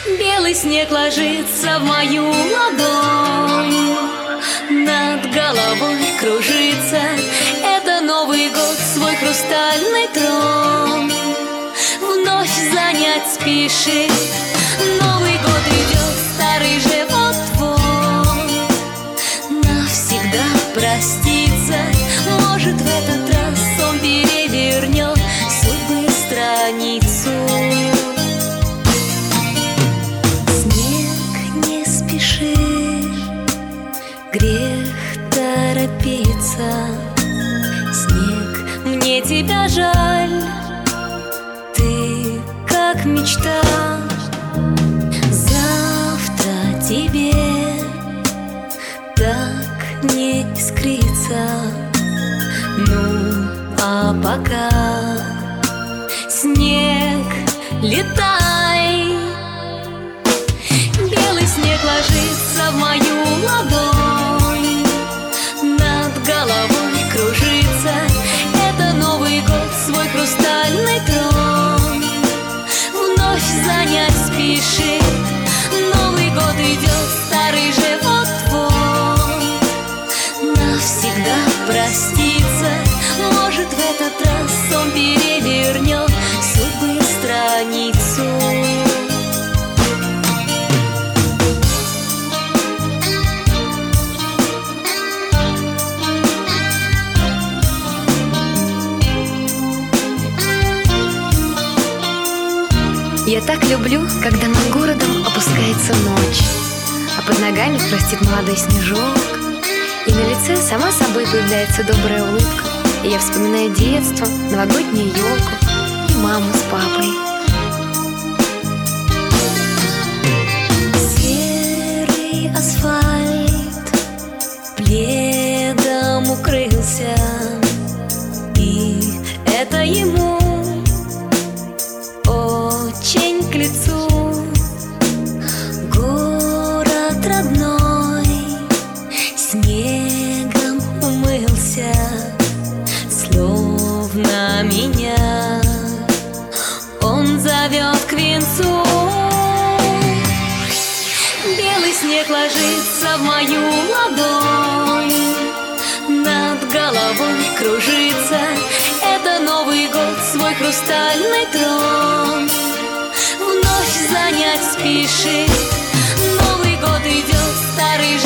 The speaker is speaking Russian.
Белый снег ложится в мою ладонь, над головой кружится. Это Новый год, свой хрустальный трон вновь занять спешит. Новый год идет, старый же вот-вот навсегда проститься. Может, в этот раз он перевернет судьбы страницу. Снег, не спеши, грех торопиться. Снег, мне тебя жаль, ты как мечта. Завтра тебе так не искрится. Ну, а пока, снег, летай. Белый снег ложится в мою ладонь, над головой кружится. Это Новый год, свой хрустальный трон вновь занять спешит. Новый год идет, старый же вот-вот навсегда проститься. Может, в этот раз он перевернет судьбы страницу. Я так люблю, когда над городом опускается ночь, а под ногами хрустит молодой снежок, и на лице сама собой появляется добрая улыбка. И я вспоминаю детство, новогоднюю елку и маму с папой. Серый асфальт пледом укрылся, и это ему очень к лицу. Город родной снегом умылся, словно меня он зовет к венцу. Белый снег ложится в мою ладонь, над головой кружится. Это Новый год, свой хрустальный трон вновь занять спешит. Новый год идет, старый